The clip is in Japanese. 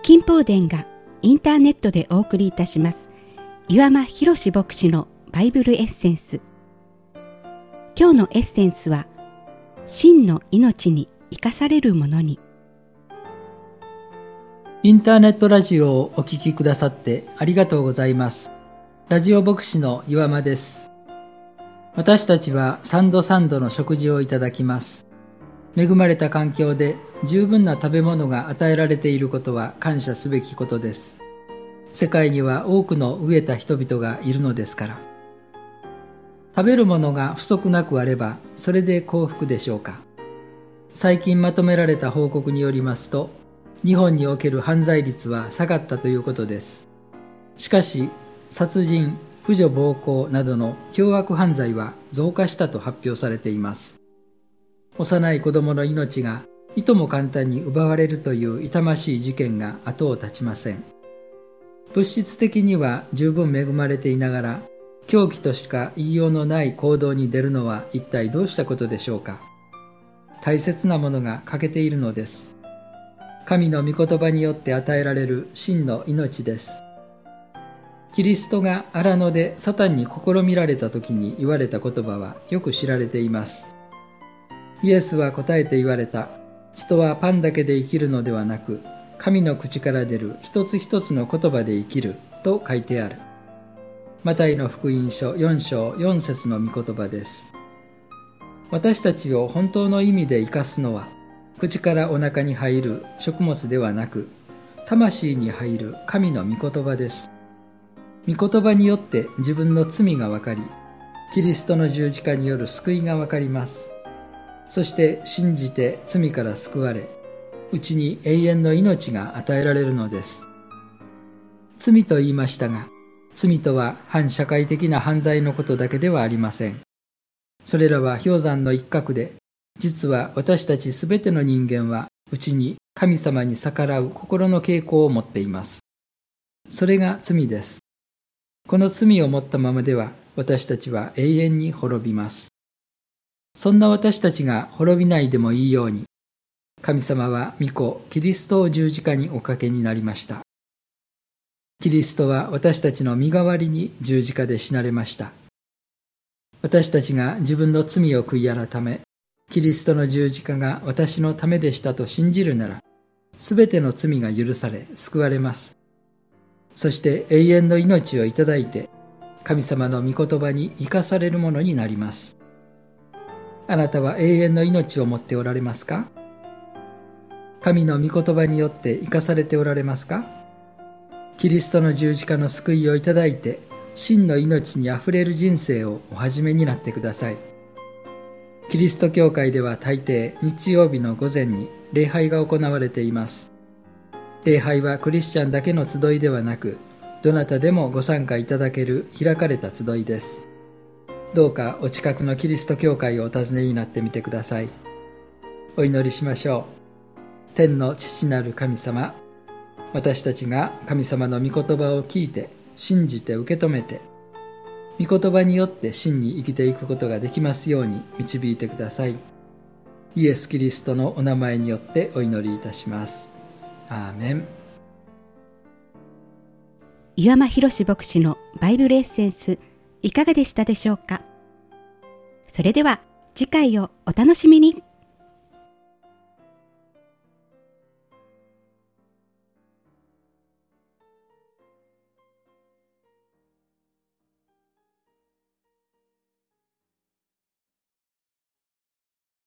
金宝殿がインターネットでお送りいたします岩間博牧師のバイブルエッセンス。今日のエッセンスは真の命に生かされるものに。 インターネットラジオをお聞きくださってありがとうございます。ラジオ牧師の岩間です。私たちは3度3度の食事をいただきます。恵まれた環境で十分な食べ物が与えられていることは感謝すべきことです。世界には多くの飢えた人々がいるのですから。食べるものが不足なくあればそれで幸福でしょうか。最近まとめられた報告によりますと、日本における犯罪率は下がったということです。しかし殺人、婦女暴行などの凶悪犯罪は増加したと発表されています。幼い子供の命がいとも簡単に奪われるという痛ましい事件が後を絶ちません。物質的には十分恵まれていながら、狂気としか言いようのない行動に出るのは一体どうしたことでしょうか。大切なものが欠けているのです。神の御言葉によって与えられる真の命です。キリストが荒野でサタンに試みられた時に言われた言葉はよく知られています。イエスは答えて言われた。人はパンだけで生きるのではなく、神の口から出る一つ一つの言葉で生きると書いてある。マタイの福音書4章4節の御言葉です。私たちを本当の意味で生かすのは、口からお腹に入る食物ではなく、魂に入る神の御言葉です。御言葉によって自分の罪がわかり、キリストの十字架による救いがわかります。そして信じて罪から救われ、うちに永遠の命が与えられるのです。罪と言いましたが、罪とは反社会的な犯罪のことだけではありません。それらは氷山の一角で、実は私たちすべての人間はうちに神様に逆らう心の傾向を持っています。それが罪です。この罪を持ったままでは私たちは永遠に滅びます。そんな私たちが滅びないでもいいように、神様は御子キリストを十字架におかけになりました。キリストは私たちの身代わりに十字架で死なれました。私たちが自分の罪を悔い改め、キリストの十字架が私のためでしたと信じるなら、すべての罪が許され救われます。そして永遠の命をいただいて、神様の御言葉に生かされるものになります。あなたは永遠の命を持っておられますか？神の御言葉によって生かされておられますか？キリストの十字架の救いをいただいて、真の命にあふれる人生をお始めになってください。キリスト教会では大抵日曜日の午前に礼拝が行われています。礼拝はクリスチャンだけの集いではなく、どなたでもご参加いただける開かれた集いです。どうかお近くのキリスト教会をお訪ねになってみてください。お祈りしましょう。天の父なる神様、私たちが神様の御言葉を聞いて信じて受け止めて、御言葉によって真に生きていくことができますように導いてください。イエス・キリストのお名前によってお祈りいたします。アーメン。 岩間博牧師のバイブルエッセンス、いかがでしたでしょうか。それでは次回をお楽しみに。